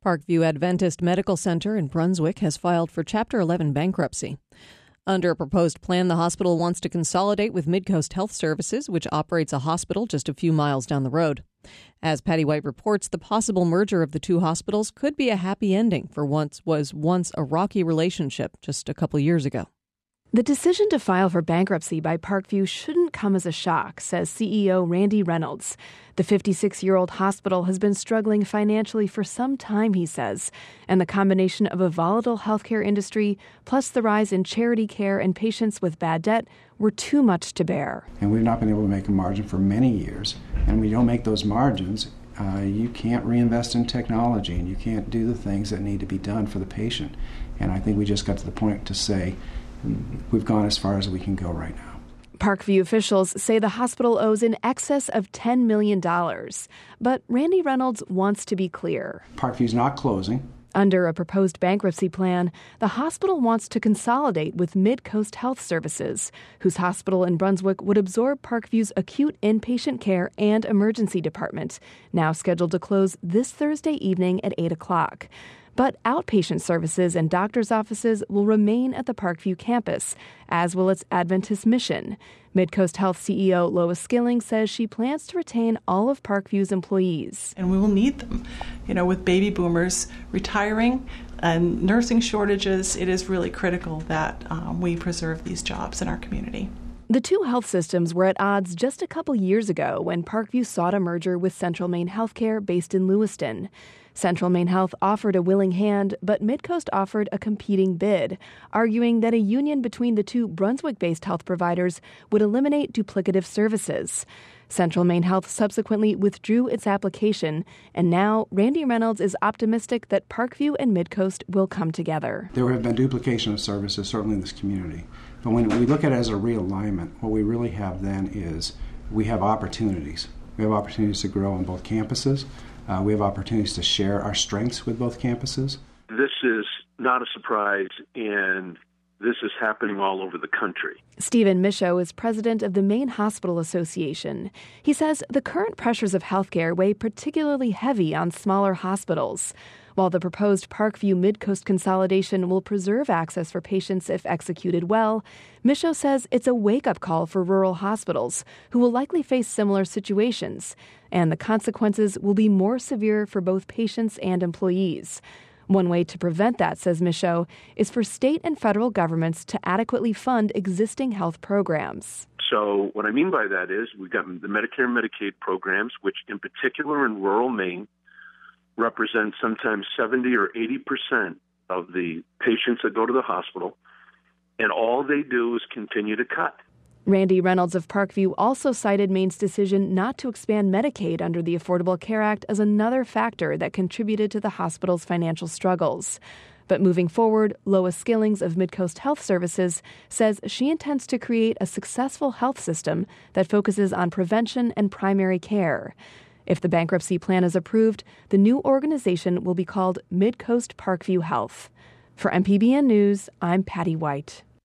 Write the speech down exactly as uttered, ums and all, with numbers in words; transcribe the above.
Parkview Adventist Medical Center in Brunswick has filed for Chapter eleven bankruptcy. Under a proposed plan, the hospital wants to consolidate with Midcoast Health Services, which operates a hospital just a few miles down the road. As Patty White reports, the possible merger of the two hospitals could be a happy ending for what was once a rocky relationship just a couple years ago. The decision to file for bankruptcy by Parkview shouldn't come as a shock, says C E O Randy Reynolds. The fifty-six-year-old hospital has been struggling financially for some time, he says, and the combination of a volatile healthcare industry plus the rise in charity care and patients with bad debt were too much to bear. And we've not been able to make a margin for many years, and when you don't make those margins, uh, you can't reinvest in technology, and you can't do the things that need to be done for the patient. And I think we just got to the point to say, we've gone as far as we can go right now. Parkview officials say the hospital owes in excess of ten million dollars. But Randy Reynolds wants to be clear. Parkview's not closing. Under a proposed bankruptcy plan, the hospital wants to consolidate with Midcoast Health Services, whose hospital in Brunswick would absorb Parkview's acute inpatient care and emergency department, now scheduled to close this Thursday evening at eight o'clock. But outpatient services and doctors' offices will remain at the Parkview campus, as will its Adventist mission. Midcoast Health C E O Lois Skilling says she plans to retain all of Parkview's employees. And we will need them. You know, with baby boomers retiring and nursing shortages, it is really critical that um, we preserve these jobs in our community. The two health systems were at odds just a couple years ago when Parkview sought a merger with Central Maine Healthcare based in Lewiston. Central Maine Health offered a willing hand, but Midcoast offered a competing bid, arguing that a union between the two Brunswick-based health providers would eliminate duplicative services. Central Maine Health subsequently withdrew its application, and now Randy Reynolds is optimistic that Parkview and Midcoast will come together. There have been duplication of services, certainly in this community. But when we look at it as a realignment, what we really have then is we have opportunities. We have opportunities to grow on both campuses. Uh, we have opportunities to share our strengths with both campuses. This is not a surprise, and this is happening all over the country. Stephen Michaud is president of the Maine Hospital Association. He says the current pressures of healthcare weigh particularly heavy on smaller hospitals. While the proposed Parkview Midcoast consolidation will preserve access for patients if executed well, Michaud says it's a wake-up call for rural hospitals who will likely face similar situations, and the consequences will be more severe for both patients and employees. One way to prevent that, says Michaud, is for state and federal governments to adequately fund existing health programs. So what I mean by that is we've got the Medicare and Medicaid programs, which in particular in rural Maine represent sometimes seventy or eighty percent of the patients that go to the hospital, and all they do is continue to cut. Randy Reynolds of Parkview also cited Maine's decision not to expand Medicaid under the Affordable Care Act as another factor that contributed to the hospital's financial struggles. But moving forward, Lois Skillings of Midcoast Health Services says she intends to create a successful health system that focuses on prevention and primary care. If the bankruptcy plan is approved, the new organization will be called Midcoast Parkview Health. For M P B N News, I'm Patty White.